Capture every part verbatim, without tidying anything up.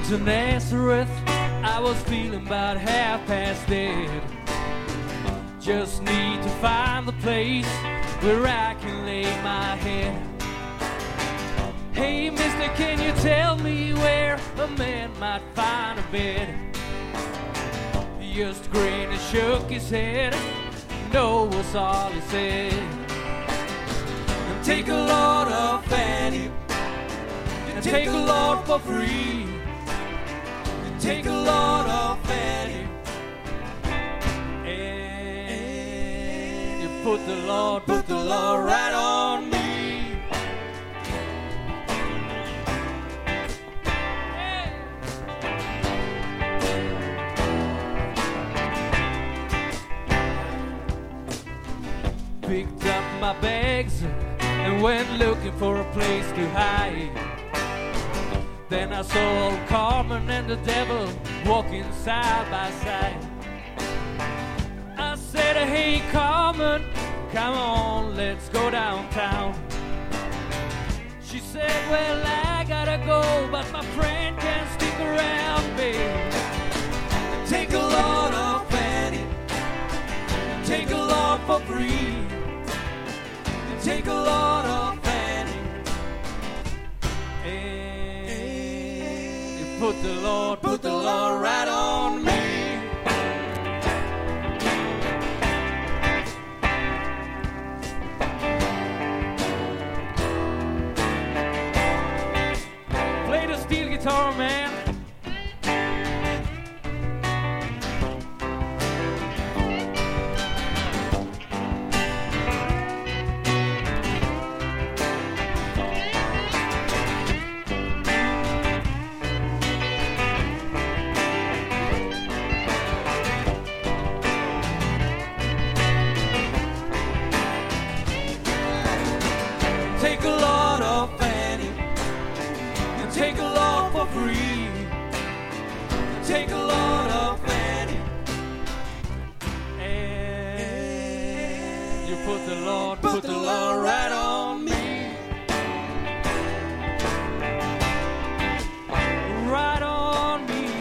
to Nazareth, I was feeling about half past dead. Just need to find the place where I can lay my head. Hey mister, can you tell me where a man might find a bed? He just grinned and shook his head. No was all he said. And take a load of Fanny, and take a load for free. And take a load of Fanny, and you put the Lord, put the Lord right on me. Picked up my bags and went looking for a place to hide. Then I saw old Carmen and the devil walking side by side. I said, hey Carmen, come on, let's go downtown. She said, well, I gotta go, but my friend can't stick around, babe. Take a load of Fanny, take a load for free. Take a load of Fanny, and you put the Lord, put the Lord right on me. Play the steel guitar, man. Take a load of Fanny, and take a load for free. Take a load of Fanny, and you put the Lord, put the Lord right on me. Right on me.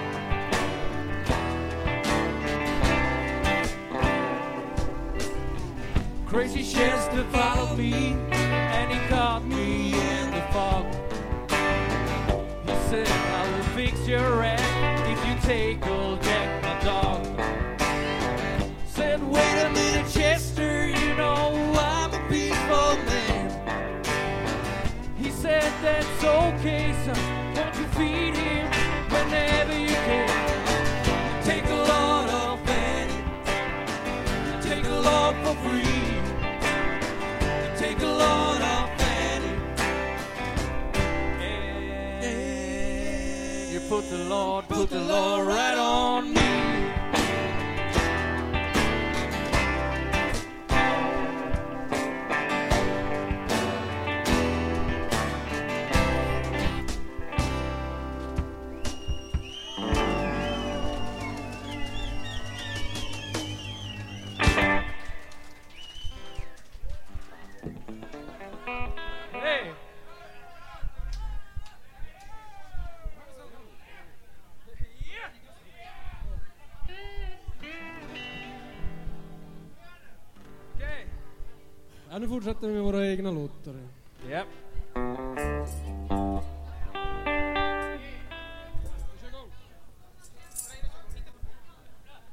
Crazy Chester followed me, and he caught me in the fog. He said, I will fix your rat if you take old Jack, my dog. Said, wait a minute, Chester, you know I'm a peaceful man. He said, that's okay, son, won't you feed him whenever you can? Take a load of Fanny, take a load for free. Take a load of Fanny, and you put the Lord, put the Lord right on me. Hey. Ja, nu fortsätter vi med våra egna låtar. Yep.